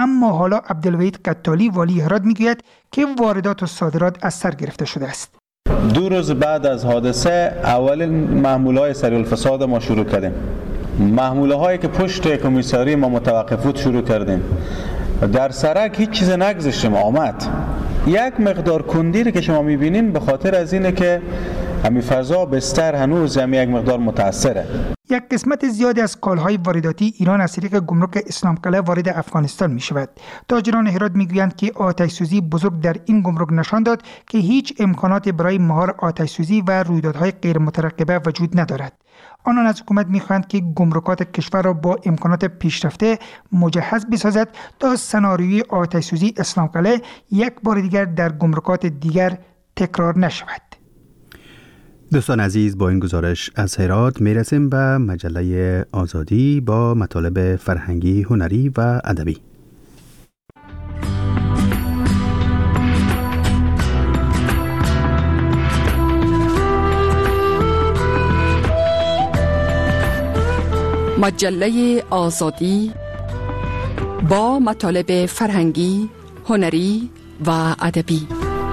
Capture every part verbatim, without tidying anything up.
اما حالا عبدالوحید قتالی والی هرات میگوید که واردات و صادرات از سر گرفته شده است. دو روز بعد از حادثه اول محموله‌های سریع الفساد ما شروع کردیم. محموله‌هایی که پشت کمیساری ما متوقف بود شروع کردیم. در سرک هیچ چیز نگذاشتیم، آمد. یک مقدار کندی که شما می‌بینین به خاطر از اینه که همین فضا بستر هنوز هم یک مقدار متاثره. یک قسمت زیادی از کالاهای وارداتی ایران از طریق گمرک اسلام قلعه وارد افغانستان می شود. تاجران هرات می گویند که آتش سوزی بزرگ در این گمرک نشان داد که هیچ امکانات برای مهار آتش سوزی و رویدادهای غیر مترقبه وجود ندارد. آنان از حکومت می خواهند که گمرکات کشور را با امکانات پیشرفته مجهز بسازد تا سناریوی آتش سوزی اسلام قلعه یک بار دیگر در گمرکات دیگر تکرار نشود. دوستان عزیز، با این گزارش از هرات میرسیم به مجله آزادی با مطالب فرهنگی، هنری و ادبی. مجله آزادی با مطالب فرهنگی، هنری و ادبی.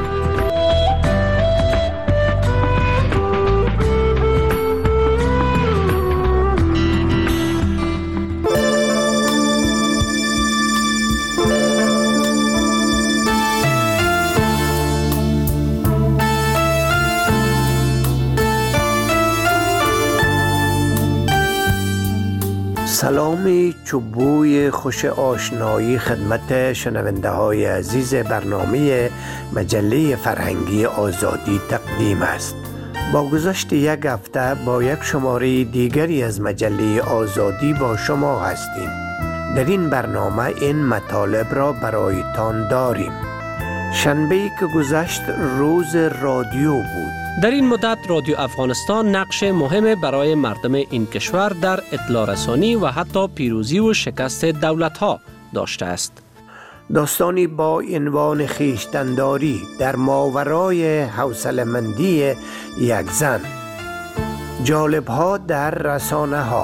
سلامی چوبوی خوش آشنایی خدمت شنونده های عزیز برنامه مجله فرهنگی آزادی تقدیم است. با گذشت یک هفته با یک شماره دیگری از مجله آزادی با شما هستیم. در این برنامه این مطالب را برایتان داریم. شنبه‌ای که گذشت روز رادیو بود. در این مدت رادیو افغانستان نقش مهم برای مردم این کشور در اطلاع رسانی و حتی پیروزی و شکست دولت‌ها داشته است. داستانی با عنوان خویشتن‌داری در ماورای حوصله‌مندی یک زن. جالب‌ها در رسانه‌ها.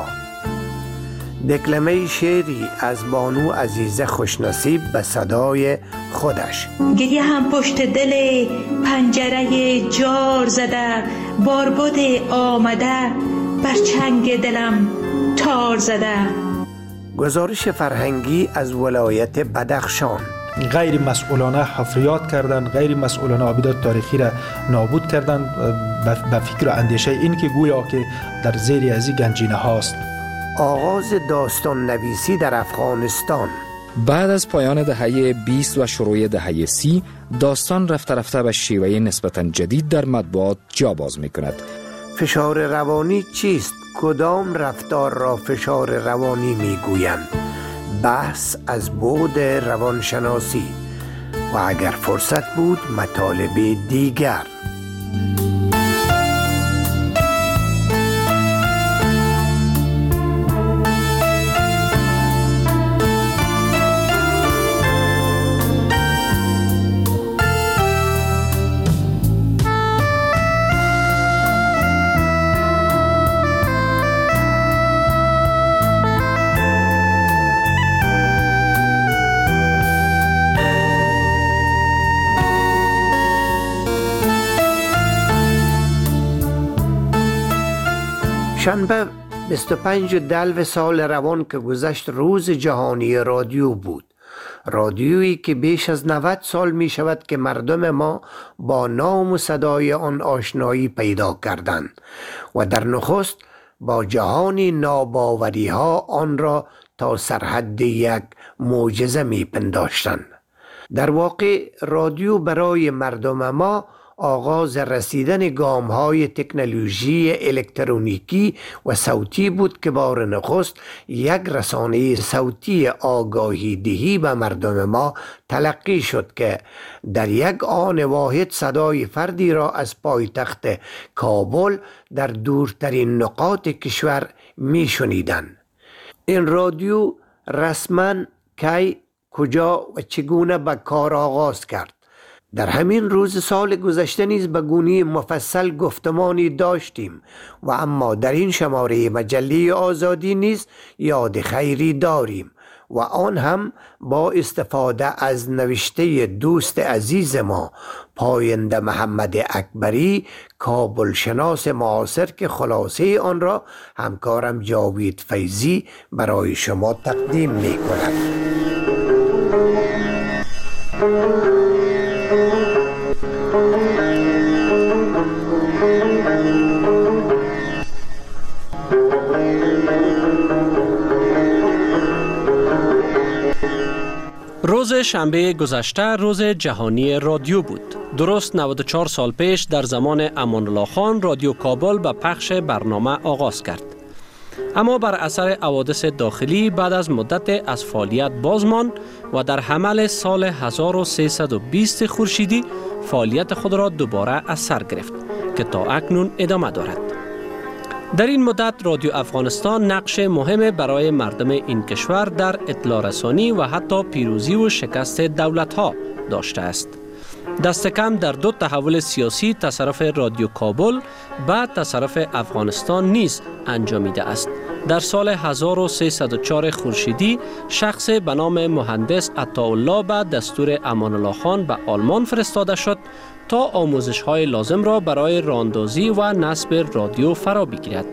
دکلمه شعری از بانو عزیزه خوشنصیب به صدای خودش. گریه هم پشت دل پنجره جار زده، باربد آمده بر چنگ دلم تار زده. گزارش فرهنگی از ولایت بدخشان. غیر مسئولانه حفریات کردن، غیر مسئولانه آبیدات تاریخی را نابود کردن به فکر و اندیشه این که گویا که در زیر ازی گنجینه هاست. آغاز داستان نویسی در افغانستان. بعد از پایان دهه بیست و شروع دهه سی، داستان رفته رفته به شیوه نسبتاً جدید در مطبوعات جا باز می کند. فشار روانی چیست؟ کدام رفتار را فشار روانی می گویند؟ بحث از بعد روانشناسی و اگر فرصت بود مطالب دیگر. شنبه بیست و پنج دلو سال روان که گذشت روز جهانی رادیو بود. رادیویی که بیش از نود سال می شود که مردم ما با نام و صدای آن آشنایی پیدا کردند و در نخست با جهانی ناباوری ها آن را تا سرحد یک معجزه می پنداشتند. در واقع رادیو برای مردم ما آغاز رسیدن گام‌های تکنولوژی الکترونیکی و صوتی بود که بار نخست یک رسانه صوتی آگاهی دهی به مردم ما تلقی شد که در یک آن واحد صدای فردی را از پایتخت کابل در دورترین نقاط کشور می شنیدند. این رادیو رسما کی، کجا و چگونه به کار آغاز کرد؟ در همین روز سال گذشته نیز به گونه مفصل گفتمانی داشتیم و اما در این شماره مجله آزادی نیز یاد خیری داریم و آن هم با استفاده از نوشته دوست عزیز ما پاینده محمد اکبری، کابل شناس معاصر، که خلاصه آن را همکارم جاوید فیضی برای شما تقدیم می کند. روز شنبه گذشته روز جهانی رادیو بود. درست نود و چهار سال پیش در زمان امان الله خان رادیو کابل به پخش برنامه آغاز کرد. اما بر اثر حوادث داخلی بعد از مدت از فعالیت باز ماند و در حمل سال هزار و سیصد و بیست خورشیدی فعالیت خود را دوباره از سر گرفت که تا اکنون ادامه دارد. در این مدت رادیو افغانستان نقش مهم برای مردم این کشور در اطلاع رسانی و حتی پیروزی و شکست دولت‌ها داشته است. دست کم در دو تحول سیاسی تصرف رادیو کابل بعد تصرف افغانستان نیز انجامیده است. در سال هزار و سیصد و چهار خورشیدی شخص به نام مهندس عطاالله به دستور امان الله خان به آلمان فرستاده شد تا آموزش های لازم را برای راهاندازی و نصب رادیو فرا بگیرد.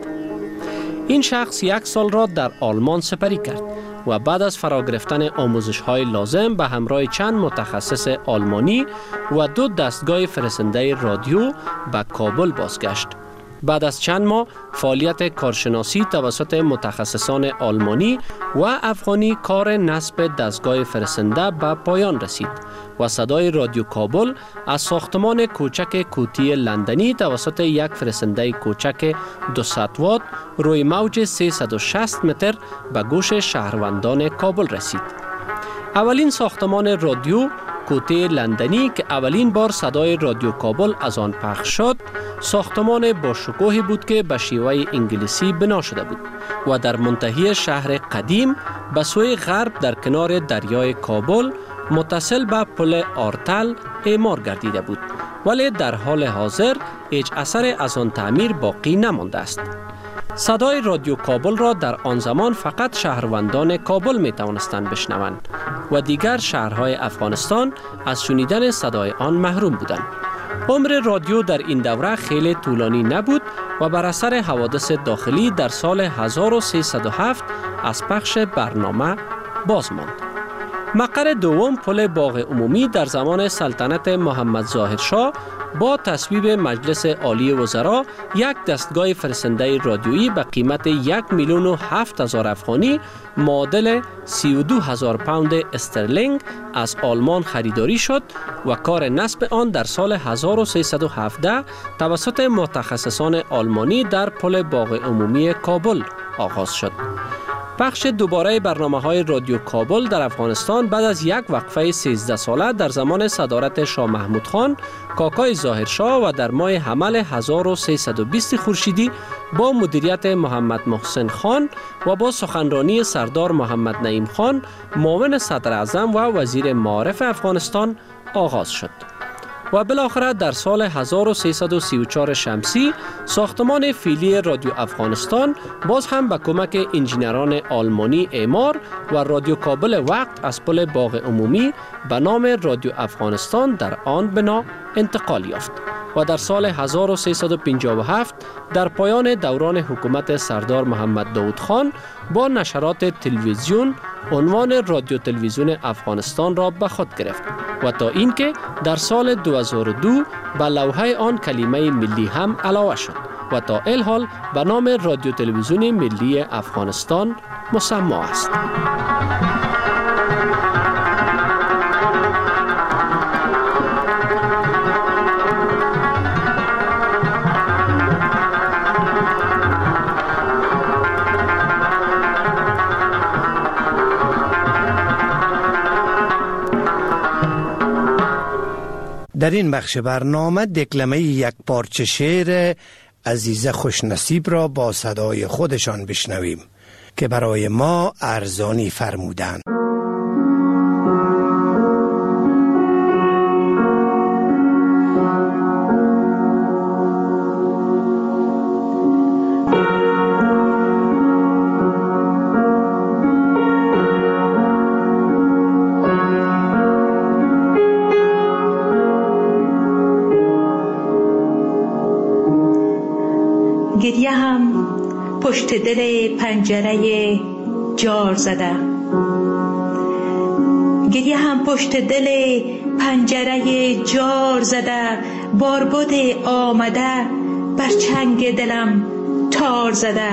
این شخص یک سال را در آلمان سپری کرد و بعد از فرا گرفتن آموزش های لازم به همراه چند متخصص آلمانی و دو دستگاه فرستنده رادیو به کابل بازگشت. بعد از چند ماه فعالیت کارشناسی توسط متخصصان آلمانی و افغانی کار نصب دستگاه فرستنده به پایان رسید و صدای رادیو کابل از ساختمان کوچک کوتی لندنی توسط یک فرستنده کوچک دویست وات روی موج سیصد و شصت متر به گوش شهروندان کابل رسید. اولین ساختمان رادیو کوته لندنی که اولین بار صدای رادیو کابل از آن پخش شد، ساختمان با شکوهی بود که به شیوه انگلیسی بنا شده بود و در منتهی شهر قدیم به سوی غرب در کنار دریای کابل متصل به پل آرتل اعمار گردیده بود، ولی در حال حاضر هیچ اثر از آن تعمیر باقی نمانده است. صدای رادیو کابل را در آن زمان فقط شهروندان کابل می توانستند بشنوند و دیگر شهرهای افغانستان از شنیدن صدای آن محروم بودند. عمر رادیو در این دوره خیلی طولانی نبود و بر اثر حوادث داخلی در سال هزار و سیصد و هفت از پخش برنامه باز ماند. مقر دوم پل باغ عمومی در زمان سلطنت محمد ظاهر شاه با تصویب مجلس عالی وزرا یک دستگاه فرستنده رادیویی به قیمت یک میلیون و هفت هزار افغانی معادل سی و دو هزار پوند استرلینگ از آلمان خریداری شد و کار نصب آن در سال هزار و سیصد و هفده توسط متخصصان آلمانی در پل باغ عمومی کابل آغاز شد. پخش دوباره برنامه‌های رادیو کابل در افغانستان بعد از یک وقفه سیزده ساله در زمان صدارت شاه محمود خان، کاکای ظاهر شاه و در ماه حمل هزار و سیصد و بیست خورشیدی با مدیریت محمد محسن خان و با سخنرانی سردار محمد نعیم خان، معاون صدر اعظم و وزیر معارف افغانستان آغاز شد. و بالاخره در سال هزار و سیصد و سی و چهار شمسی ساختمان فعلی رادیو افغانستان باز هم به کمک انجینران آلمانی اعمار و رادیو کابل وقت از پل باغ عمومی به نام رادیو افغانستان در آن بنا انتقال یافت و در سال هزار و سیصد و پنجاه و هفت در پایان دوران حکومت سردار محمد داود خان با نشرات تلویزیون عنوان رادیو تلویزیون افغانستان را به خود گرفت و تا اینکه در سال دو هزار و دو به لوحه آن کلمه ملی هم علاوه شد و تا الحال به نام رادیو تلویزیون ملی افغانستان مسمی است. در این بخش برنامه دکلمه یک پارچه شعر عزیزه خوشنصیب را با صدای خودشان بشنویم که برای ما ارزانی فرمودند. پشت دل پنجره جار زده، گریه هم پشت دل پنجره جار زده، باربد آمده بر چنگ دلم تار زده.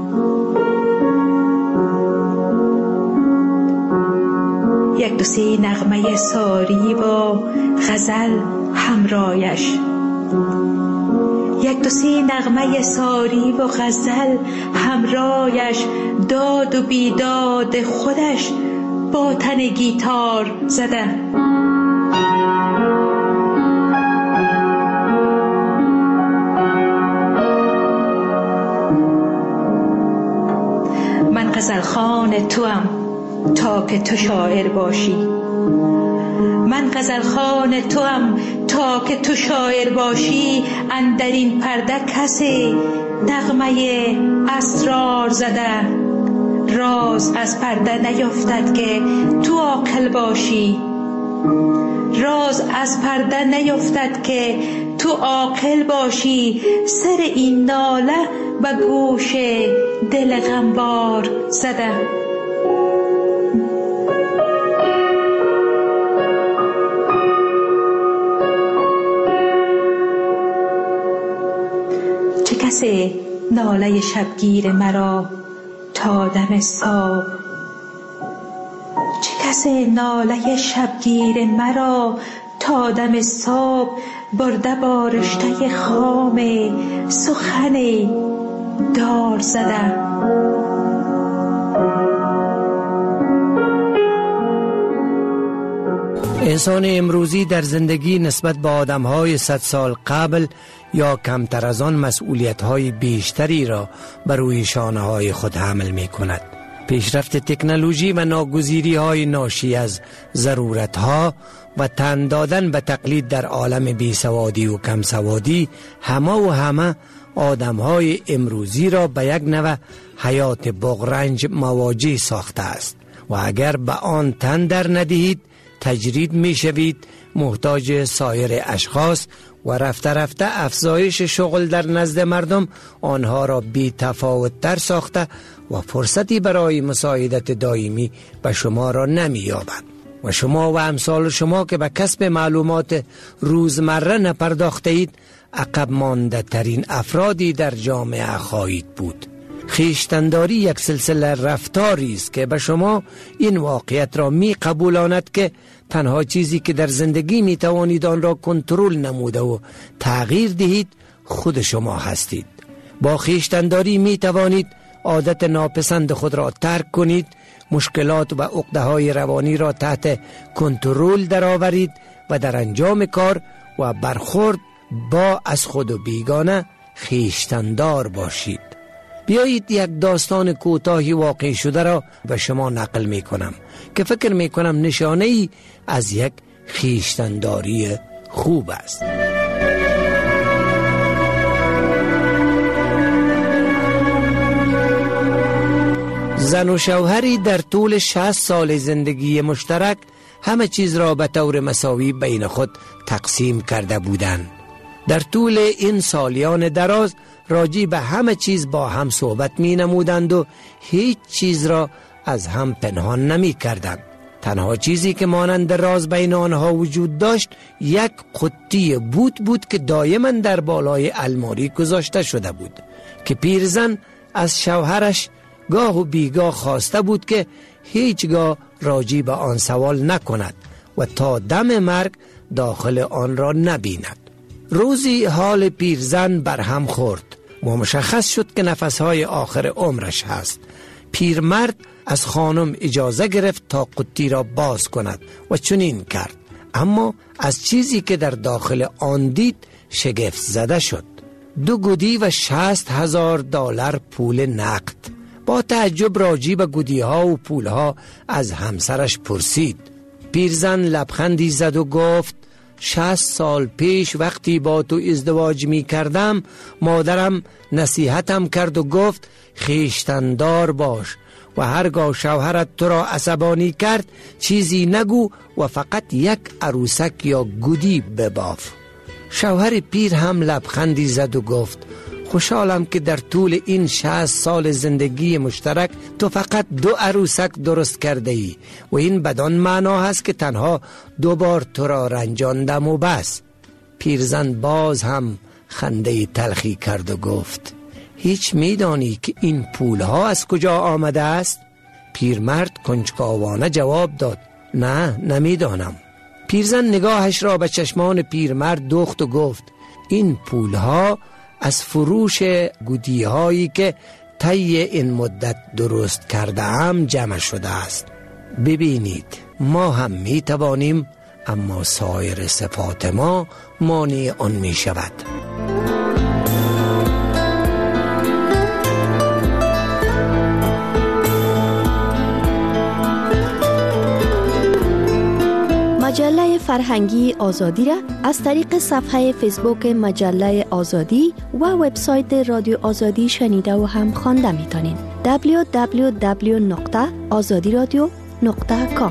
یک دو سه نغمه ساری و غزل همرایش، یک دو سه نغمه ساری و غزل همرایش، داد و بیداد خودش با تن گیتار زده. من غزل خوان توام تا که تو شاعر باشی، من غزل خوان توام تا که تو شاعر باشی. اندر این پرده کسی نغمه اسرار زده، راز از پرده نیفتد که تو عاقل باشی، راز از پرده نیفتد که تو عاقل باشی. سر این ناله به گوش دل غمبار زده. چه کسی ناله شبگیر مرا تا دم صبح، چه کسی ناله شبگیر مرا تا دم صبح، برده با رشته خام سخن دار زده. انسان امروزی در زندگی نسبت به آدم‌های صد سال قبل یا کمتر از آن مسئولیت‌های بیشتری را بر روی شانه‌های خود حمل می‌کند. پیشرفت تکنولوژی و ناگزیری‌های ناشی از ضرورت‌ها و تن دادن به تقلید در عالم بیسوادی و کم سوادی همه و همه آدم‌های امروزی را به یک نوع حیات بغرنج مواجه ساخته است و اگر به آن تن در ندهید تجرید می شوید، محتاج سایر اشخاص و رفته رفته افزایش شغل در نزد مردم آنها را بی تفاوت تر ساخته و فرصتی برای مساعدت دائمی به شما را نمی یابند و شما و امثال شما که به کسب معلومات روزمره نپرداخته اید عقب مانده ترین افرادی در جامعه خواهید بود. خویشتن‌داری یک سلسله رفتاری است که به شما این واقعیت را می قبولاند که تنها چیزی که در زندگی می توانید آن را کنترل نموده و تغییر دهید خود شما هستید. با خویشتن‌داری می توانید عادت ناپسند خود را ترک کنید، مشکلات و عقده‌های روانی را تحت کنترل درآورید و در انجام کار و برخورد با از خود و بیگانه خویشتن‌دار باشید. بیایید یک داستان کوتاهی واقع شده را به شما نقل می کنم که فکر می کنم نشانه ای از یک خویشتن‌داری خوب است. زن و شوهری در طول شصت سال زندگی مشترک همه چیز را به طور مساوی بین خود تقسیم کرده بودند. در طول این سالیان دراز راجی به همه چیز با هم صحبت می نمودند و هیچ چیز را از هم پنهان نمی کردند. تنها چیزی که مانند راز بین آنها وجود داشت یک قطی بود بود که دائما در بالای الماری گذاشته شده بود که پیرزن از شوهرش گاه و بیگاه خواسته بود که هیچگاه راجی به آن سوال نکند و تا دم مرگ داخل آن را نبیند. روزی حال پیرزن برهم خورد و مشخص شد که نفسهای آخر عمرش هست. پیرمرد از خانم اجازه گرفت تا قطی را باز کند و چنین کرد، اما از چیزی که در داخل آن دید شگفت زده شد. دو گودی و شصت هزار دلار پول نقد. با تعجب راجی به گودی ها و پول ها از همسرش پرسید. پیرزن لبخندی زد و گفت شصت سال پیش وقتی با تو ازدواج می کردم مادرم نصیحتم کرد و گفت خویشتن‌دار باش و هرگاه شوهرت تو را عصبانی کرد چیزی نگو و فقط یک عروسک یا گودی بباف. شوهر پیر هم لبخندی زد و گفت خوشحالم که در طول این شصت سال زندگی مشترک تو فقط دو عروسک درست کرده ای و این بدان معنا هست که تنها دو بار تو را رنجاندم و بس. پیرزن باز هم خنده تلخی کرد و گفت هیچ میدانی که این پولها از کجا آمده است؟ پیرمرد کنجکاوانه جواب داد نه نمیدانم. پیرزن نگاهش را به چشمان پیرمرد دوخت و گفت این پولها از فروش گودی هایی که طی این مدت درست کرده ام جمع شده است. ببینید ما هم می توانیم، اما سایر صفات ما مانع آن می شود. مجله فرهنگی آزادی را از طریق صفحه فیسبوک مجله آزادی و وبسایت رادیو آزادی شنیده و هم خوانده میتونید. دبلیو دبلیو دبلیو نقطه آزادی رادیو نقطه کام.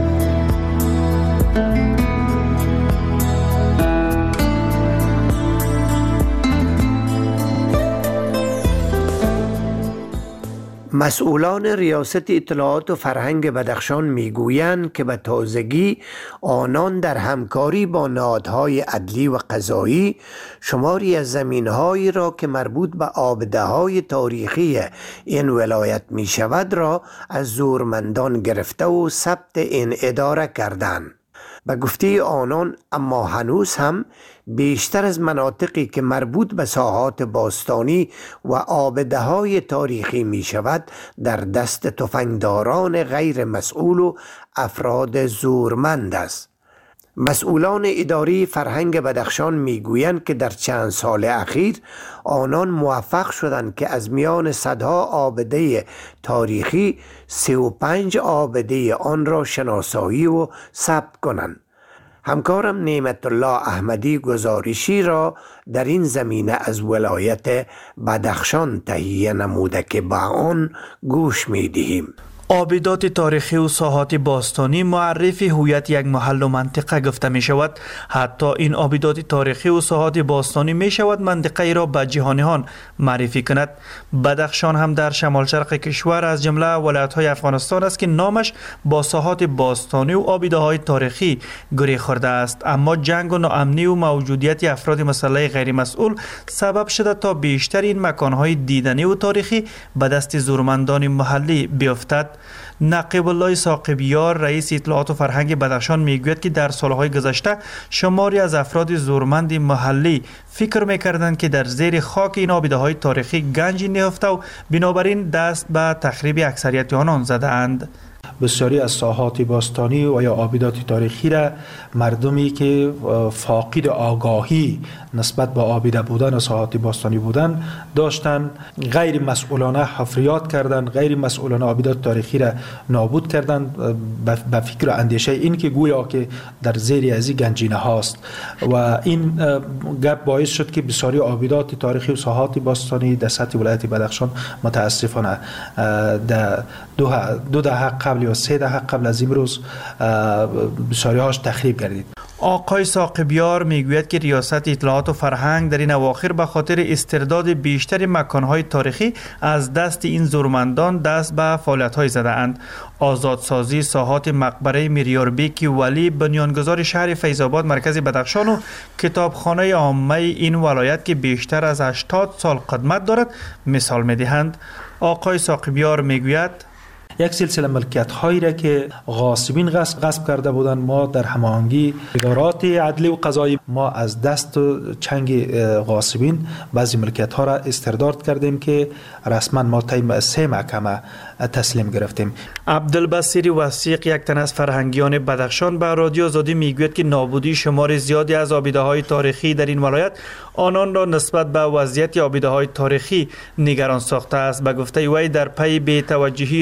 مسئولان ریاست اطلاعات و فرهنگ بدخشان میگویند که به تازگی آنان در همکاری با نهادهای عدلی و قضایی شماری از زمینهایی را که مربوط به آبده‌های تاریخی این ولایت می شود را از زورمندان گرفته و ثبت این اداره کردند. به گفته آنان اما هنوز هم بیشتر از مناطقی که مربوط به ساحات باستانی و آبده‌های تاریخی می شود در دست تفنگداران غیر مسئول و افراد زورمند است. مسئولان اداری فرهنگ بدخشان میگویند که در چند سال اخیر آنان موفق شدند که از میان صدها آبده تاریخی سی و پنج آبده آن را شناسایی و ثبت کنند. همکارم نعمت الله احمدی گزارشی را در این زمینه از ولایت بدخشان تهیه نموده که به آن گوش می‌دهیم. آبدات تاریخی و ساحات باستانی معرفی هویت یک محل و منطقه گفته می شود. حتی این آبدات تاریخی و ساحات باستانی می شود منطقه ای را به جهانیان معرفی کند. بدخشان هم در شمال شرق کشور از جمله ولایت های افغانستان است که نامش با ساحات باستانی و آبده های تاریخی گره خورده است، اما جنگ و ناامنی و موجودیت افراد مسلح غیر مسئول سبب شده تا بیشتر این مکان های دیدنی و تاریخی به دست زورمندان محلی بیفتد. نقیب الله ساقبیار رئیس اطلاعات و فرهنگ بدخشان میگوید که در سالهای گذشته شماری از افراد زورمند محلی فکر میکردند که در زیر خاک این آبده‌های تاریخی گنجی نهفته و بنابراین دست به تخریب اکثریت آنان زدند. بسیاری از ساحات باستانی و یا آبدات تاریخی را مردمی که فاقد آگاهی نسبت به آبده بودن و ساحات باستانی بودن داشتن غیر مسئولانه حفریات کردن، غیر مسئولانه آبدات تاریخی را نابود کردن به فکر و اندیشه این که گویا که در زیر ازی گنجینه هاست و این گپ باعث شد که بسیاری آبدات تاریخی و ساحات باستانی در سطح ولایت بدخشان متاسفانه در دو دو دهه قبل یا سه دهه قبل از امروز بسیاری هاش تخریب گردید. آقای ساقبیار میگوید که ریاست اطلاعات و فرهنگ در این اواخر به خاطر استرداد بیشتر مکانهای تاریخی از دست این زورمندان دست به فعالیت‌های زده اند. آزادسازی ساحات مقبره میریاربیک ولی بنیانگذار شهر فیض‌آباد مرکز بدخشان و کتابخانه عامه این ولایت که بیشتر از هشتاد سال قدمت دارد مثال می‌دهند. آقای ساقبیار میگوید یک سلسله ملکیت هایی را که غاصبین غصب, غصب کرده بودند ما در هماهنگی ادارات عدلی و قضایی ما از دست و چنگ غاصبین بعضی ملکیت ها را استرداد کردیم که رسما ما طی سه محکمه تسلیم گرفتیم. عبدالبصیر وثیق یک تن از فرهنگیان بدخشان به رادیو آزادی میگوید که نابودی شمار زیادی از آبده های تاریخی در این ولایت آنان را نسبت به وضعیت آبده های تاریخی نگران ساخته است. به گفته وی در پی بی‌توجهی ریاست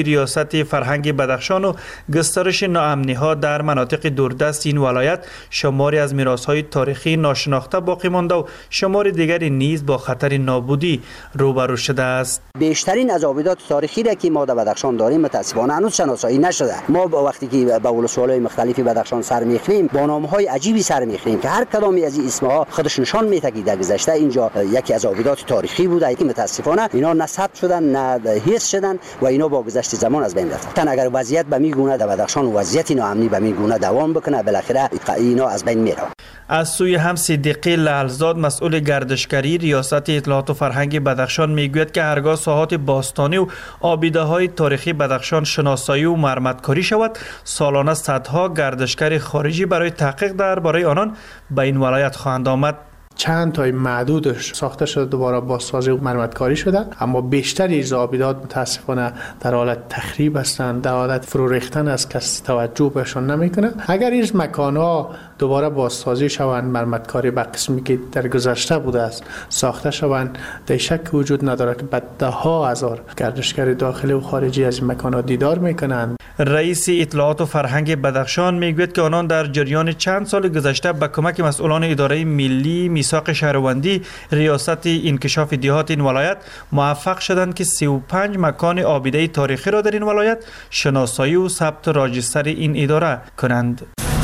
هویت فرهنگی بدخشان و گسترش ناامنی ها در مناطق دوردست این ولایت، شماری از میراث های تاریخی ناشناخته باقی مانده و شماری دیگری نیز با خطر نابودی روبرو شده است. بیشترین از آبیدات تاریخی را که ما در بدخشان داریم متاسفانه هنوز شناسایی نشده. ما با وقتی که به ولسوالی‌های مختلفی بدخشان سر می‌خوریم با نام‌های عجیبی سر می‌خوریم که هر کدامی از این اسم‌ها خودش نشان می‌دهد که در گذشته اینجا یکی از آبیدات تاریخی بوده که متاسفانه اینا نه ثبت شدن نه حفظ شدن و اینا با گذشت زمان از بین رفتن. اگر وضعیت به می گونه در بدخشان وضعیت ناامنی به می گونه دوام بکنه بالاخره اینا از بین میره. از سوی هم صدیقی لعلزاد مسئول گردشگری ریاست اطلاعات و فرهنگ بدخشان میگوید که هرگاه ساحات باستانی و آبیده‌های تاریخی بدخشان شناسایی و مرمتکاری شود، سالانه صدها گردشگر خارجی برای تحقیق درباره آنان به این ولایت خواهند آمد. چند تای معدودش ساخته شده دوباره بازسازی و مرمتکاری شده، اما بیشتری از آبیدات متاسفانه در حالت تخریب هستند، در حالت فرو ریختن است، کسی توجه بهشون نمیکنه. اگر این مکان‌ها دوباره بازسازی شوند، مرمتکاری به قسمی که در گذشته بوده است ساخته شوند، در شک وجود نداره که ده ها هزار گردشگر داخلی و خارجی از این مکان‌ها دیدار میکنند. رئیس اطلاعات و فرهنگ بدخشان میگوید که آنان در جریان چند سال گذشته با کمک مسئولان اداره ملی میثاق شهروندی ریاست انکشاف دیهات این ولایت موفق شدند که سی و پنج مکان آبیده تاریخی را در این ولایت شناسایی و ثبت راجستر این اداره کنند.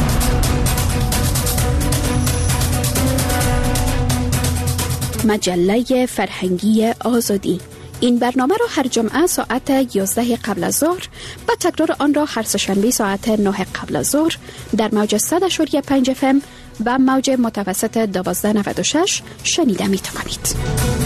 مجله فرهنگی آزادی. این برنامه را هر جمعه ساعت یازده قبل از ظهر و تکرار آن را هر سه‌شنبه ساعت نه قبل از ظهر در موج صد و پنج اف ام و موج متوسط دوازده نود و شش شنیده می توانید.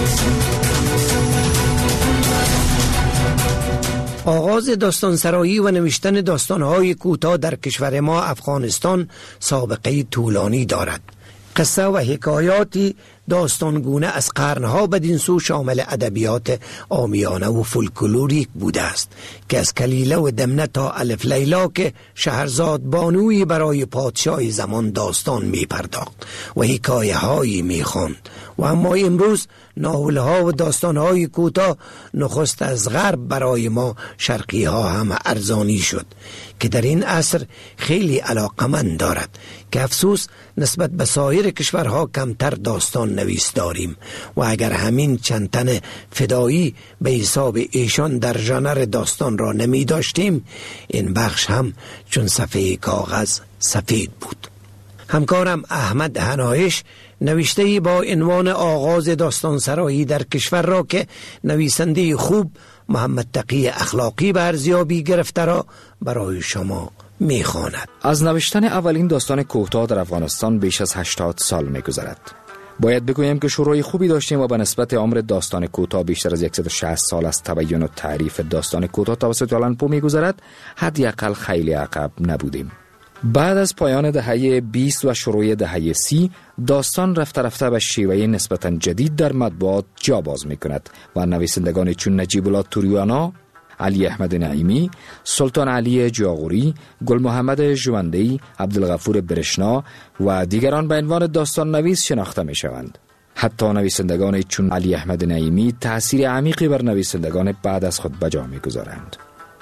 آغاز داستانسرایی و نوشتن داستان‌های کوتاه در کشور ما افغانستان سابقه طولانی دارد. قصه و حکایاتی داستانگونه از قرنها بدین سو شامل ادبیات عامیانه و فولکلوریک بوده است که از کلیله و دمنه تا الف لیلا که شهرزاد بانوی برای پادشاه زمان داستان می پرداخت و حکایه هایی می خواند. و اما امروز ناول ها و داستان های کوتاه نخست از غرب برای ما شرقی ها هم ارزانی شد که در این عصر خیلی علاقمند دارد که افسوس نسبت به سایر کشورها کمتر داستان نویس داریم و اگر همین چند تن فدایی به حساب ایشان در ژانر داستان را نمی داشتیم، این بخش هم چون صفحه کاغذ سفید بود. همکارم احمد هنایش نوشته‌ای با عنوان آغاز داستانسرایی در کشور را که نویسنده خوب محمد تقی اخلاقی به ارزیابی گرفته را برای شما می‌خواند. از نوشتن اولین داستان کوتاه در افغانستان بیش از هشتاد سال می‌گذرد. باید بگویم که شروع خوبی داشتیم و به نسبت عمر داستان کوتاه بیشتر از صد و شصت سال از تبیین و تعریف داستان کوتاه توسط آلن پو می‌گذرد، حداقل خیلی عقب نبودیم. بعد از پایان دهه بیست و شروع دهه سی، داستان رفته رفته به شیوه نسبتاً جدید در مطبوعات جا باز می کند و نویسندگان چون نجیب الله توریانا، علی احمد نعیمی، سلطان علی جاغوری، گل محمد جوندی، عبدالغفور برشنا و دیگران به عنوان داستان نویس شناخته می شوند. حتی نویسندگان چون علی احمد نعیمی تأثیر عمیقی بر نویسندگان بعد از خود بجا می گذارند.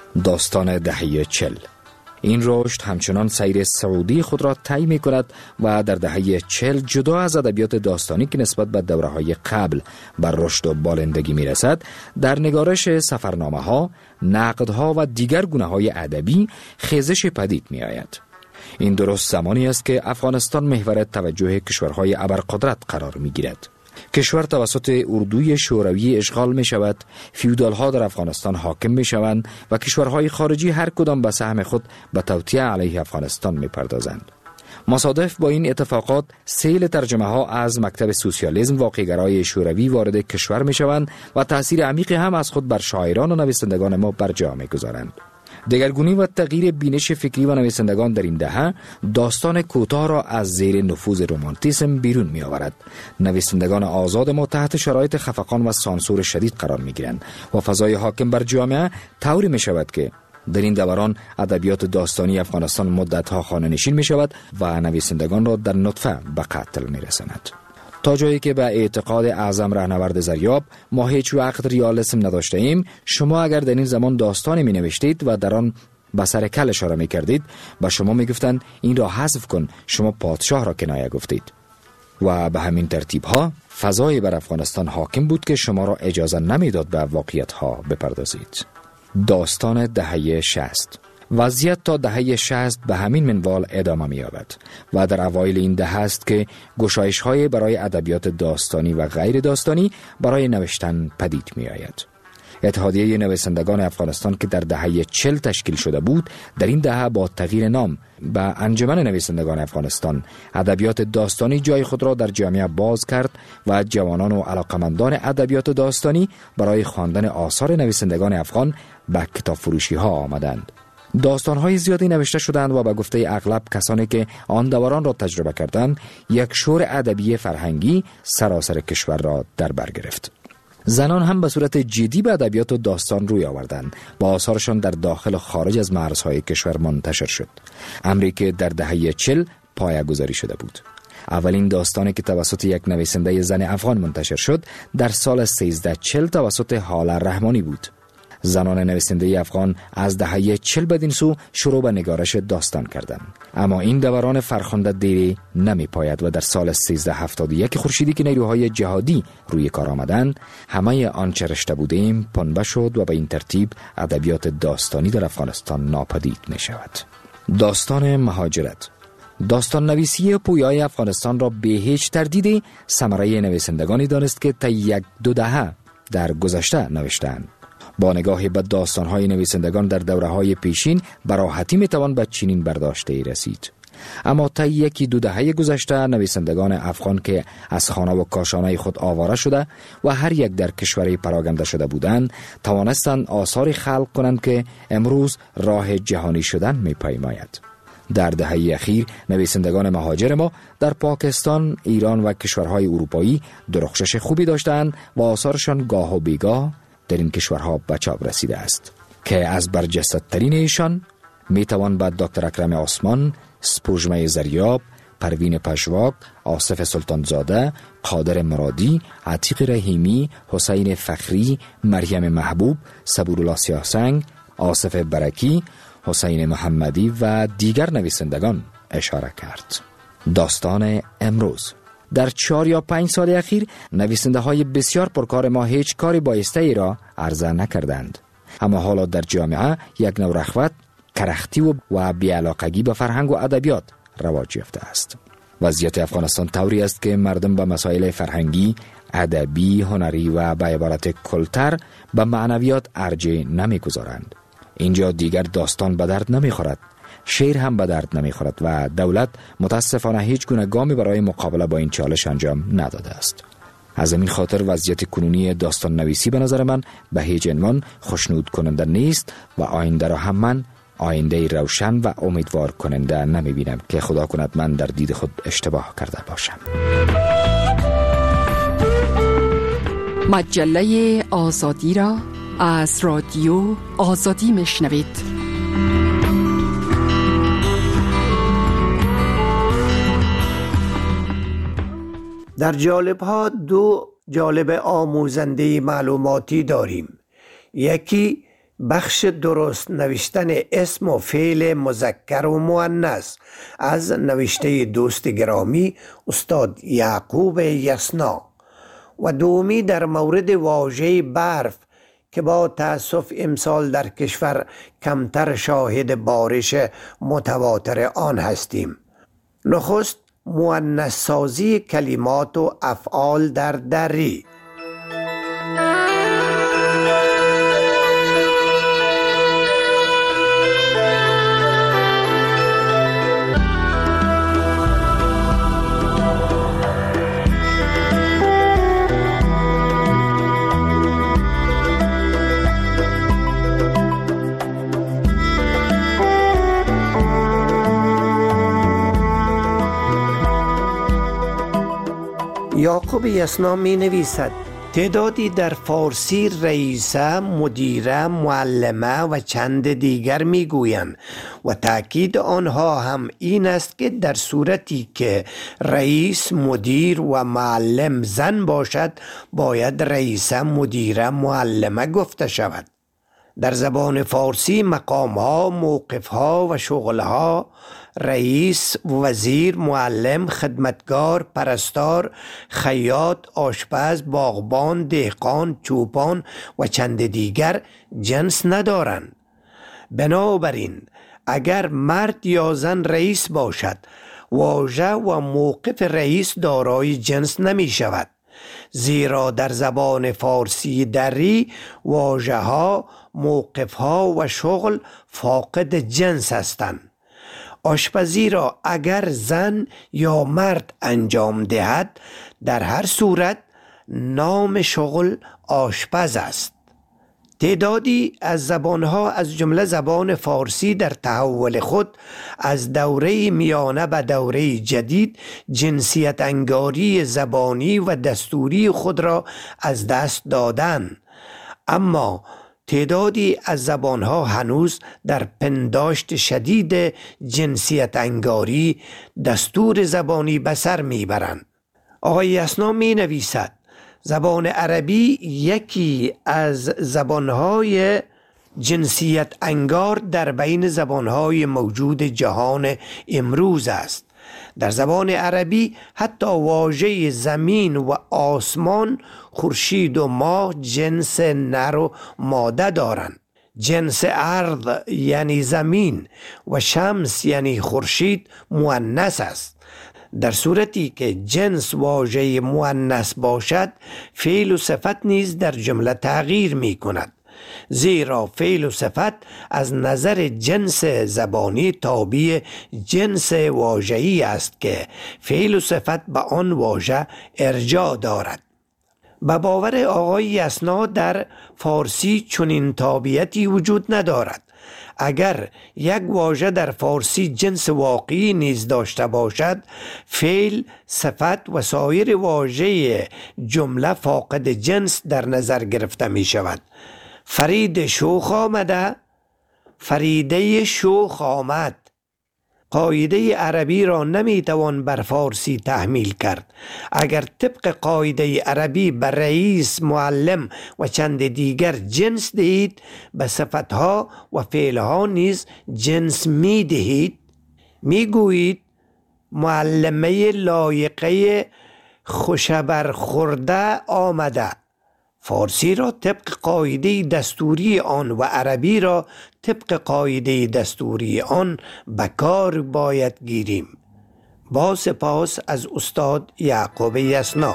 داستان دهه چل. این رشد همچنان سیر سعودی خود را طی می کند و در دهه چل جدا از ادبیات داستانی که نسبت به دوره‌های قبل بر رشد و بالندگی می رسد، در نگارش سفرنامه ها، نقد ها و دیگر گونه های ادبی خیزش پدید می آید. این درست زمانی است که افغانستان محور توجه کشورهای ابرقدرت قرار می گیرد. کشور توسط اردوی شوروی اشغال می شود، فیودال ها در افغانستان حاکم می شوند و کشورهای خارجی هر کدام به سهم خود به توطئه علیه افغانستان می پردازند. مصادف با این اتفاقات سیل ترجمه ها از مکتب سوسیالیسم واقع‌گرای شوروی وارد کشور می شوند و تأثیر عمیقی هم از خود بر شاعران و نویسندگان ما بر جا می گذارند. دگرگونی و تغییر بینش فکری و نویسندگان در این دهه داستان کوتاه را از زیر نفوذ رمانتیسم بیرون می آورد. نویسندگان آزاد ما تحت شرایط خفقان و سانسور شدید قرار می گیرند و فضای حاکم بر جامعه طوری می شود که در این دوران ادبیات داستانی افغانستان مدتها خانه نشین می شود و نویسندگان را در نطفه به قتل می رساند. تا جایی که به اعتقاد اعظم رهنورد زریاب ما هیچ وقت ریالیسم نداشته ایم، شما اگر در این زمان داستانی می نوشتید و در آن به سر کل اشاره می کردید، به شما می گفتند این را حذف کن، شما پادشاه را کنایه گفتید. و به همین ترتیب ها فضای بر افغانستان حاکم بود که شما را اجازه نمیداد به واقعیت ها بپردازید. داستان دهه شصت. وضعیت تا دهه شصت به همین منوال ادامه می‌یابد و در اوایل این دهه است که گشایش‌های برای ادبیات داستانی و غیر داستانی برای نوشتن پدید می‌آید. اتحادیه نویسندگان افغانستان که در دهه چهل تشکیل شده بود، در این دهه با تغییر نام به انجمن نویسندگان افغانستان ادبیات داستانی جای خود را در جامعه باز کرد و جوانان و علاقمندان ادبیات داستانی برای خواندن آثار نویسندگان افغان به کتاب فروشی ها آمدند. داستان‌های زیادی نوشته شدند و به گفته اغلب کسانی که آن دوران را تجربه کردند، یک شور ادبی فرهنگی سراسر کشور را در بر گرفت. زنان هم به صورت جدی به ادبیات و داستان روی آوردند و آثارشان در داخل و خارج از مرزهای کشور منتشر شد، امری که در دهه چهل پایه‌گذاری شده بود. اولین داستانی که توسط یک نویسنده زن افغان منتشر شد در سال سیزده چهل توسط حاله رحمانی بود. زنان نویسنده افغان از دهه چهل بدین سو شروع به نگارش داستان کردند، اما این دوران فرخنده دیری نمی پاید و در سال سیزده هفتاد و یک خورشیدی که نیروهای جهادی روی کار آمدند، همه آنچه رشته بودیم پنبه شد و به این ترتیب ادبیات داستانی در افغانستان ناپدید می شود. داستان مهاجرت. داستان نویسی پویای افغانستان را به هیچ تردیدی ثمره نویسندگانی دانست که تا یک دو دهه در گذشته نوشتند. با نگاهی به داستان‌های نویسندگان در دوره‌های پیشین به راحتی می‌توان به چنین برداشتی رسید. اما تا یکی دو دهه گذشته نویسندگان افغان که از خانه و کاشانه خود آواره شده و هر یک در کشوری پراگنده شده بودند، توانستند آثاری خلق کنند که امروز راه جهانی شدن می‌پیماید. در دهه اخیر نویسندگان مهاجر ما در پاکستان، ایران و کشورهای اروپایی درخشش خوبی داشتند و آثارشان گاه و بیگاه در این کشورها به چاپ رسیده است که از برجسته ترین ایشان می توان به دکتر اکرم عثمان، سپوږمۍ زریاب، پروین پژواک، آصف سلطانزاده، قادر مرادی، عتیق رحیمی، حسین فخری، مریم محبوب، صبورالله سیاهسنگ، آصف برکی، حسین محمدی و دیگر نویسندگان اشاره کرد. داستان امروز. در چهار یا پنج سال اخیر نویسنده های بسیار پرکار ما هیچ کاری بایسته ای را عرضه نکردند، اما حالا در جامعه یک نوع رغبت، کرختی و, و بی‌علاقگی به فرهنگ و ادبیات رواج یافته است. وضعیت افغانستان طوری است که مردم به مسائل فرهنگی، ادبی، هنری و به عبارت کلتر به معنویات ارجح نمیگذارند. اینجا دیگر داستان به درد نمیخورد، شعر هم به درد نمیخورد و دولت متاسفانه هیچ گونه گامی برای مقابله با این چالش انجام نداده است. از این خاطر وضعیت کنونی داستان نویسی به نظر من به هیچ عنوان خوشنود کننده نیست و آینده را هم من آینده روشن و امیدوار کننده نمی بینم که خدا کند من در دید خود اشتباه کرده باشم. مجله آزادی را از رادیو آزادی میشنوید. در جالب ها دو جالب آموزنده معلوماتی داریم. یکی بخش درست نوشتن اسم و فعل مذکر و مؤنث از نوشته دوست گرامی استاد یعقوب یسنا و دومی در مورد واژه برف که با تأسف امسال در کشور کمتر شاهد بارش متواتر آن هستیم. نخست مؤنث سازی کلمات و افعال در دری. یعقوب یسنا می نویسد تعدادی در فارسی رئیسه، مدیره، معلمه و چند دیگر میگویند و تأکید آنها هم این است که در صورتی که رئیس، مدیر و معلم زن باشد باید رئیسه، مدیره، معلمه گفته شود. در زبان فارسی مقامها، موقفها و شغلها رئیس، وزیر، معلم، خدمتگار، پرستار، خیاط، آشپز، باغبان، دهقان، چوپان و چند دیگر جنس ندارند. بنابراین اگر مرد یا زن رئیس باشد، واژه و موقف رئیس دارای جنس نمی شود، زیرا در زبان فارسی دری واژه ها، موقف ها و شغل فاقد جنس هستند. آشپزی را اگر زن یا مرد انجام دهد، در هر صورت نام شغل آشپز است. تعدادی از زبانها از جمله زبان فارسی در تحول خود از دوره میانه به دوره جدید جنسیت انگاری زبانی و دستوری خود را از دست دادند، اما تعدادی از زبانها هنوز در پنداشت شدید جنسیت انگاری دستور زبانی به سر میبرند. آقای یسنا می نویسد زبان عربی یکی از زبانهای جنسیت انگار در بین زبانهای موجود جهان امروز است. در زبان عربی حتی واژه زمین و آسمان، خورشید و ماه جنس نر و ماده دارند. جنس ارض یعنی زمین و شمس یعنی خورشید مؤنث است. در صورتی که جنس واژه مؤنث باشد، فعل و صفت نیز در جمله تغییر می کند، زیرا فعل و صفت از نظر جنس زبانی تابع جنس واژه‌ای است که فعل و صفت به آن واژه ارجاع دارد. به باور آقای یسنا در فارسی چنین تابعیتی وجود ندارد. اگر یک واژه در فارسی جنس واقعی نیز داشته باشد، فعل، صفت و سایر واژه جمله فاقد جنس در نظر گرفته می شود. فرید شوخ آمده، فریده شوخ آمد. قاعده عربی را نمی توان بر فارسی تحمیل کرد. اگر طبق قاعده عربی بر رئیس، معلم و چند دیگر جنس دهید، به صفتها و فعلها نیز جنس می دهید. می گویید معلمه لایقه خوشبر خورده آمده. فارسی را طبق قاعده دستوری آن و عربی را طبق قاعده دستوری آن به کار باید گیریم. با سپاس از استاد یعقوب یسنا.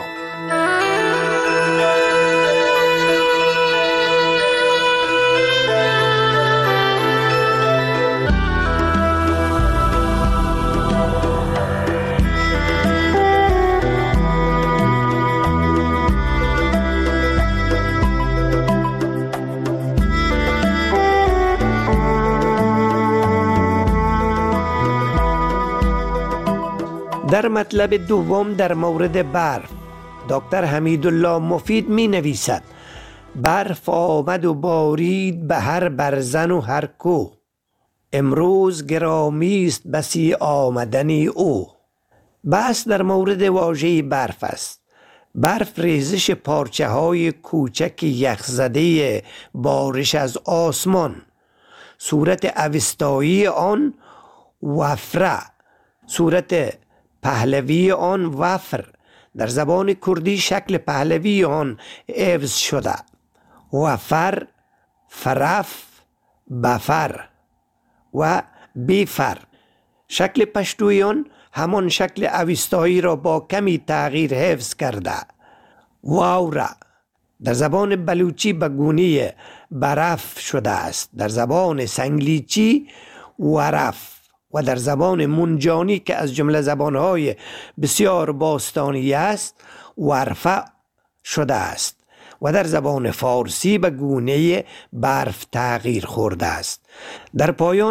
در مطلب دوم در مورد برف، دکتر حمیدالله مفید می نویسد برف آمد و بارید به هر برزن و هر کوه، امروز گرامی است بسی آمدنی او. بحث در مورد واژه برف است. برف ریزش پارچه های کوچک یخزده بارش از آسمان. صورت اوستایی آن وفره، صورت پهلوی آن وفر. در زبان کردی شکل پهلوی آن حفظ شده. وفر، فرف، بفر و بیفر. شکل پشتوی آن همان شکل اوستایی را با کمی تغییر حفظ کرده. واوره در زبان بلوچی به گونه برف شده است. در زبان سنگلیچی ورف و در زبان منجانی که از جمله زبانهای بسیار باستانی است ورفه شده است و در زبان فارسی به گونه برف تغییر خورده است. در پایان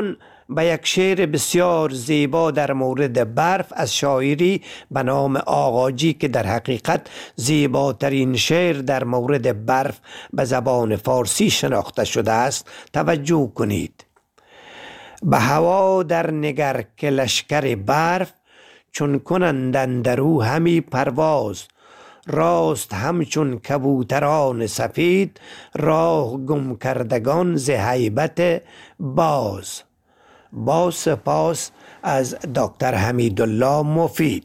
به یک شعر بسیار زیبا در مورد برف از شاعری به نام آغاجی که در حقیقت زیباترین شعر در مورد برف به زبان فارسی شناخته شده است توجه کنید. به هوا در نگر که لشکر برف، چون کنند اندرو همی پرواز. راست همچون کبوتران سفید، راه گم کردگان ز هیبت باز. با سپاس از دکتر حمیدالله مفید.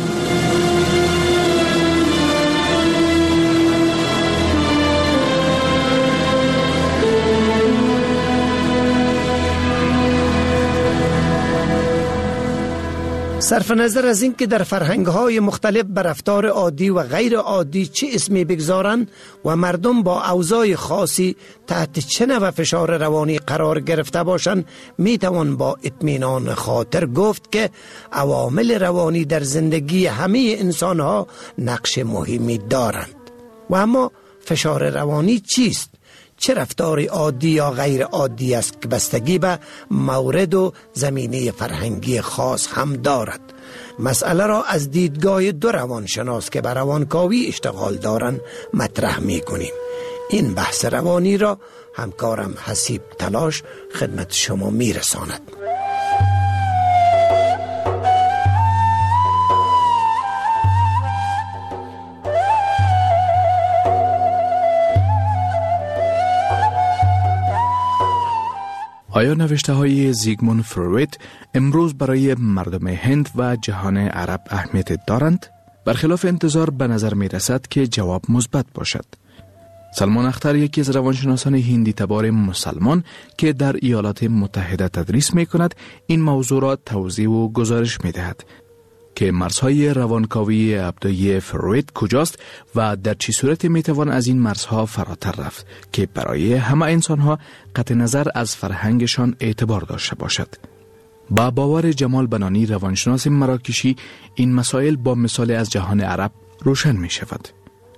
صرف نظر از این که در فرهنگ‌های مختلف بر رفتار عادی و غیر عادی چه اسمی بگذارند و مردم با اوضاع خاصی تحت چه نوع فشار روانی قرار گرفته باشند، میتوان با اطمینان خاطر گفت که عوامل روانی در زندگی همه انسان‌ها نقش مهمی دارند. و اما فشار روانی چیست؟ چه رفتار عادی یا غیر عادی است که بستگی به مورد و زمینه فرهنگی خاص هم دارد. مسئله را از دیدگاه دو روانشناس که به روانکاوی اشتغال دارند مطرح می کنیم. این بحث روانی را همکارم حسیب تلاش خدمت شما می رساند. آیا نوشته های زیگموند فروید امروز برای مردم هند و جهان عرب اهمیت دارند؟ برخلاف انتظار به نظر می رسد که جواب مثبت باشد. سلمان اختر، یکی از روانشناسان هندی تبار مسلمان که در ایالات متحده تدریس می کند، این موضوع را توضیح و گزارش می دهد که مرزهای روانکاوی ابداعی فروید کجاست و در چه صورت می توان از این مرزها فراتر رفت که برای همه انسانها قطع نظر از فرهنگشان اعتبار داشته باشد. با باور جمال بنانی، روانشناس مراکشی، این مسائل با مثال از جهان عرب روشن می شود.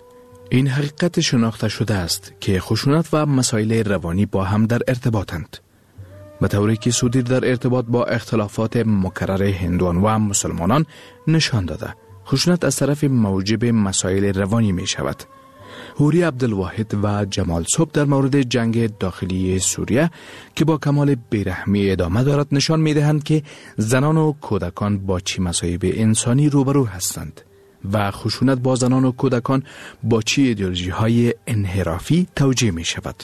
این حقیقت شناخته شده است که خشونت و مسائل روانی با هم در ارتباطند، به طوری که سودیر در ارتباط با اختلافات مکرر هندوان و مسلمانان نشان داده خشونت از طرف موجب مسائل روانی می شود. حوری عبدالواحد و جمال صبح در مورد جنگ داخلی سوریه که با کمال بیرحمی ادامه دارد نشان می دهند که زنان و کودکان با چه مصایب انسانی روبرو هستند و خشونت با زنان و کودکان با چه ایدئولوژی های انحرافی توجیه می شود.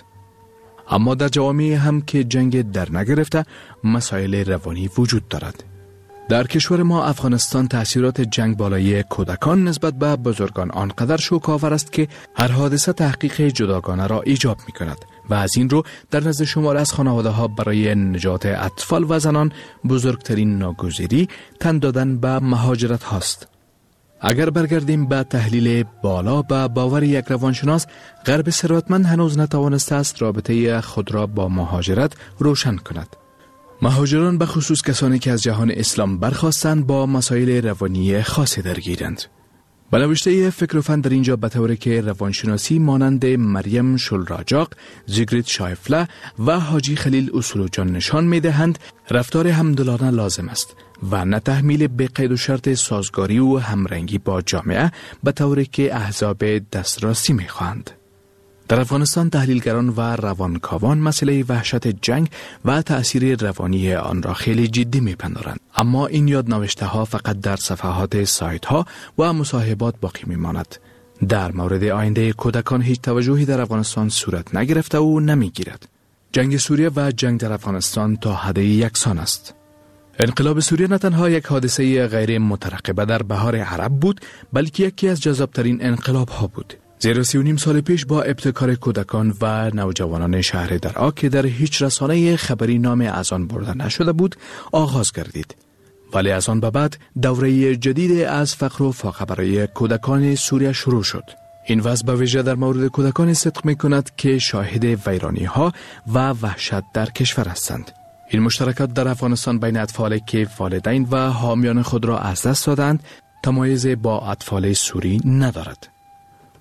اما در جوامع هم که جنگ در نگرفته مسائل روانی وجود دارد. در کشور ما افغانستان تأثیرات جنگ بالای کودکان نسبت به بزرگان آنقدر شوک‌آور است که هر حادثه تحقیق جداگانه را ایجاب می کند و از این رو در نزد شمار از خانواده ها برای نجات اطفال و زنان بزرگترین ناگزیری تن دادن به مهاجرت هاست. اگر برگردیم به تحلیل بالا به باور یک روانشناس، غرب ثروتمند هنوز نتوانسته است رابطه خود را با مهاجرت روشن کند. مهاجران به خصوص کسانی که از جهان اسلام برخاستند با مسائل روانی خاصی درگیرند. به نوشته فکر و فن در اینجا به طوری که روانشناسی مانند مریم شلراجاق، زیگریت شایفله و حاجی خلیل اصول جان نشان می دهند رفتار همدلانه لازم است و نه تحمیل به قید و شرط سازگاری و همرنگی با جامعه به طوری که احزاب دسترسی می خواهند. در افغانستان تحلیلگران و روانکاوان مسئله وحشت جنگ و تأثیر روانی آن را خیلی جدی می‌پندارند، اما این یادنوشته ها فقط در صفحات سایت ها و مصاحبات باقی می‌ماند. در مورد آینده کودکان هیچ توجهی در افغانستان صورت نگرفته و نمی‌گیرد. جنگ سوریه و جنگ در افغانستان تا حد یکسان است. انقلاب سوریه نه تنها یک حادثه غیر مترقبه در بهار عرب بود، بلکه یکی از جذاب‌ترین انقلاب ها بود. زیرا سی و نیم سال پیش با ابتکار کودکان و نوجوانان شهر درعا که در هیچ رسانه خبری نام از آن برده نشده بود آغاز گردید. ولی از آن به بعد دوره جدید از فقر و فاقه برای کودکان سوریه شروع شد. این وضع به ویژه در مورد کودکان صدق می کند که شاهد ویرانی ها و وحشت در کشور هستند. این مشترکات در افغانستان بین اطفال که والدین و حامیان خود را از دست دادند تمایز با اطفال سوری ندارد.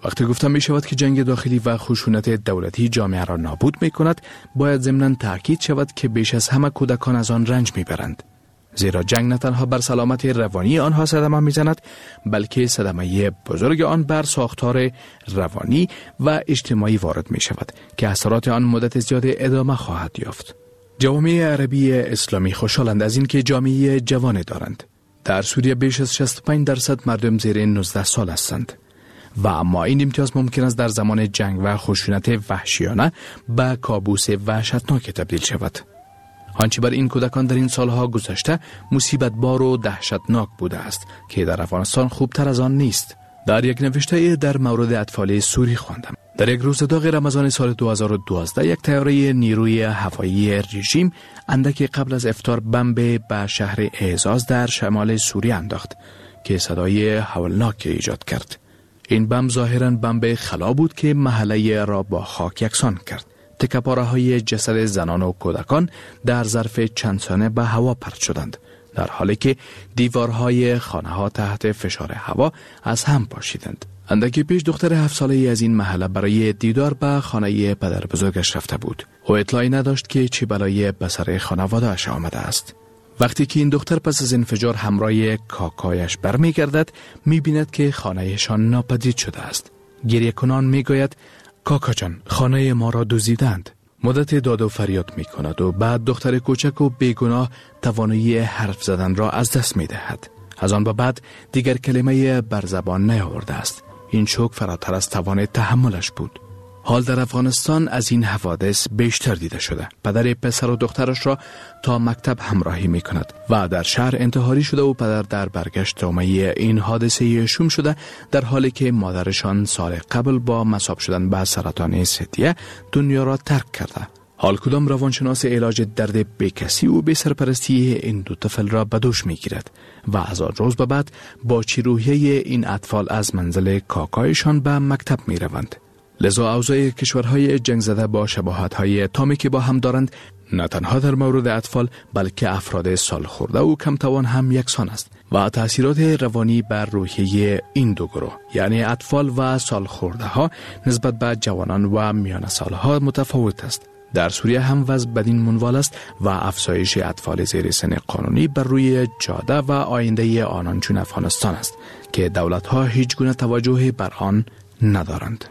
وقتی گفتم می شود که جنگ داخلی و خشونت دولتی جامعه را نابود می کند، باید ضمناً تأکید شود که بیش از همه کودکان از آن رنج می برند. زیرا جنگ نه تنها بر سلامت روانی آنها صدمه می زند، بلکه صدمه بزرگ آن بر ساختار روانی و اجتماعی وارد می شود که اثرات آن مدت زیاد ادامه خواهد یافت. جوامع عربی اسلامی خوشحالند از این که جامعه جوان دارند. در سوریه بیش از شصت و پنج درصد مردم زیر نوزده سال هستند و اما این امتیاز ممکن است در زمان جنگ و خشونت وحشیانه به کابوس وحشتناک تبدیل شود. آنچه بر این کودکان در این سالها گذشته مصیبت بار و دهشتناک بوده است که در افغانستان خوبتر از آن نیست. در یک نوشته در مورد اطفال سوری خواندم. در یک روز داغ رمضان سال دو هزار و دوازده یک طیاره نیروی هوایی رژیم اندکی قبل از افطار بمب به شهر اعزاز در شمال سوریه انداخت که صدای هولناک ایجاد کرد. این بمب ظاهراً بمب خلا بود که محله را با خاک یکسان کرد. تکه‌پاره های جسد زنان و کودکان در ظرف چند ثانیه به هوا پرت شدند، در حالی که دیوارهای خانه ها تحت فشار هوا از هم پاشیدند. اندکی پیش دختر هفت ساله‌ای از این محله برای دیدار به خانه پدر بزرگش رفته بود. او اطلاعی نداشت که چه بلایی به سر خانواده‌اش آمده است. وقتی که این دختر پس از انفجار همراه کاکایش برمیگردد، می‌بیند که خانه‌شان ناپدید شده است. گریه کنان میگوید: کاکا جان، خانه ما را دزدیدند. مدت داد و فریاد می کند و بعد دختر کوچک و بیگناه توانایی حرف زدن را از دست می دهد. از آن به بعد دیگر کلمه بر زبان نیاورده است. این شوک فراتر از توان تحملش بود. حال در افغانستان از این حوادث بیشتر دیده شده. پدر پسر و دخترش را تا مکتب همراهی می کند و در شهر انتحاری شده و پدر در برگشت تومه این حادثه شوم شده، در حالی که مادرشان سال قبل با مصاب شدن به سرطان ثدیه دنیا را ترک کرده. حال کدام روانشناس علاج درد بیکسی و بی سرپرستی این دو طفل را به دوش می گیرد و از آن روز به بعد با چی روحیه این اطفال از منزل کاکایشان به مکتب می روند. لذا اوضاع کشورهای جنگ زده با شباهت‌های تامی که با هم دارند، نه تنها در مورد اطفال بلکه افراد سالخورده و کمتوان هم یکسان است و تأثیرات روانی بر روحیه این دو گروه، یعنی اطفال و سالخورده ها، نسبت به جوانان و میان سالها متفاوت است. در سوریه هم وضع بدین منوال است و افزایش اطفال زیر سن قانونی بر روی جاده و آینده آنان چون افغانستان است که دولت‌ها هیچ گونه توجه بر آن ندارند.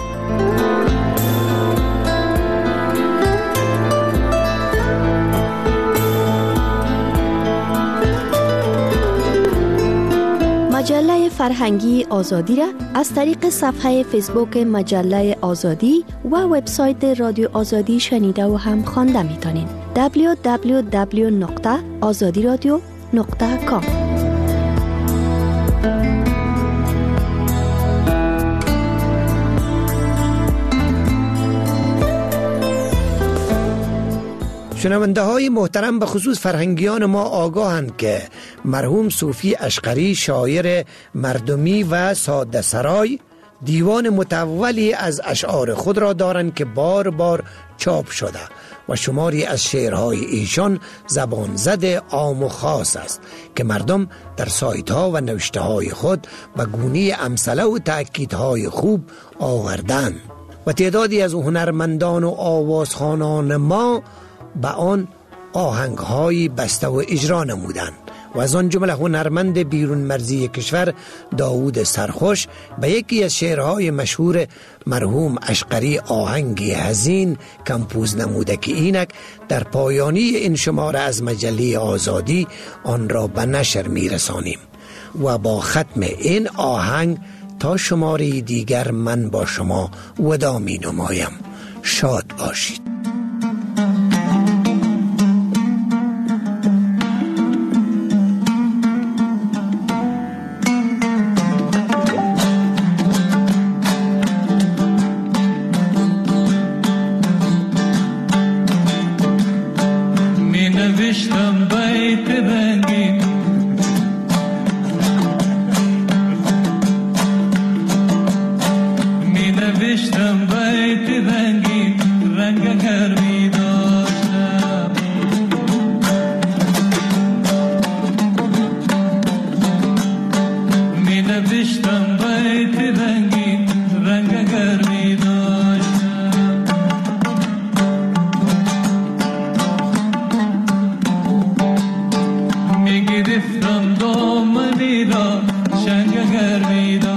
مجله فرهنگی آزادی را از طریق صفحه فیسبوک مجله آزادی و وبسایت رادیو آزادی شنیده و هم خوانده میتونین. دبلیو دبلیو دبلیو نقطه آزادی رادیو نقطه کام. شنونده های محترم، به خصوص فرهنگیان ما آگاهند که مرحوم صوفی اشقری، شاعر مردمی و ساده سرای، دیوان متولی از اشعار خود را دارند که بار بار چاپ شده و شماری از شعرهای ایشان زبان زده عام و خاص است که مردم در سایت ها و نوشته های خود و گونی امثله و تأکیدهای خوب آوردند و تعدادی از هنرمندان و آوازخوانان ما به آن آهنگ‌های بسته و اجرا نمودند و از آن جمله هنرمند بیرون مرزی کشور داوود سرخوش به یکی از شعرهای مشهور مرحوم اشقری آهنگی حزین کمپوز نموده که اینک در پایانی این شماره از مجله آزادی آن را به نشر میرسانیم و با ختم این آهنگ تا شماره دیگر من با شما وداع می نمایم. شاد باشید. نوشتم بیت رنگین میدان شنگ گرمیدان